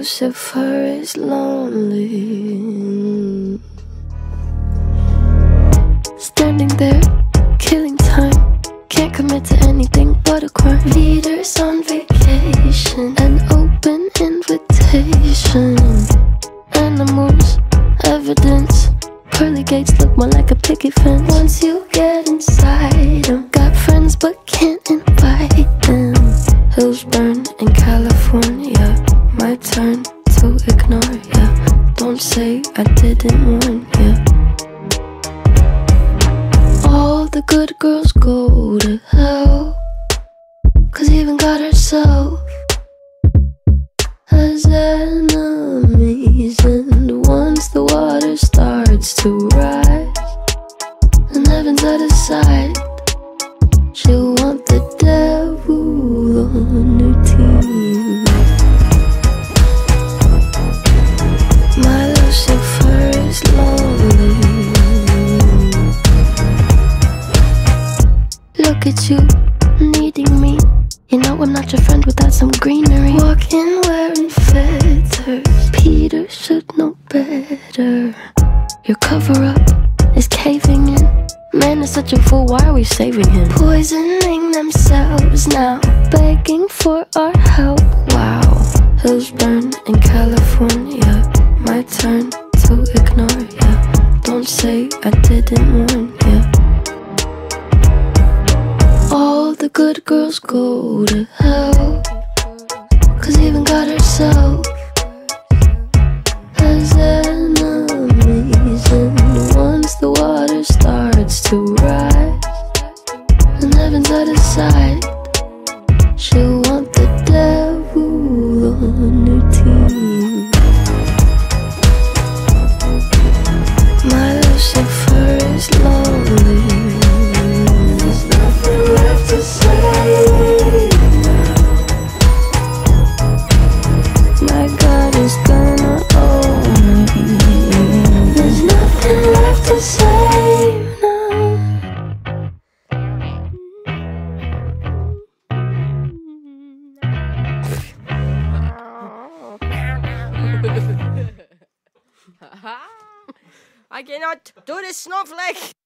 Lucifer is lonely, standing there, killing time. Can't commit to anything but a crime. Leaders on vacation, an open invitation. Animals, evidence. Pearly gates look more like a picket fence. Once you get inside them, got friends but can't invite them. Hills burn in California, my turn to ignore ya. Don't say I didn't warn ya. All the good girls go to hell, 'cause even God herself has enemies. And once the water starts to rise and heaven's out of sight, she'll want the devil on her team. My Lucifer is lonely. Look at you, needing me. You know I'm not your friend without some greenery. Walking wearing feathers, Peter should know better. Your cover-up is caving in. Man is such a fool, why are we saving him? Poisoning themselves now, begging for our help. Wow, hills burn in California, my turn to ignore ya. Don't say I didn't warn ya. All the good girls go to hell, 'cause even God herself has enemies. And once the water starts to rise and heaven's out of sight, she'll want the devil on her team. My Lucifer is lonely. There's nothing left to say now. My God is gonna own me. There's nothing left to say now. I cannot do this snowflake.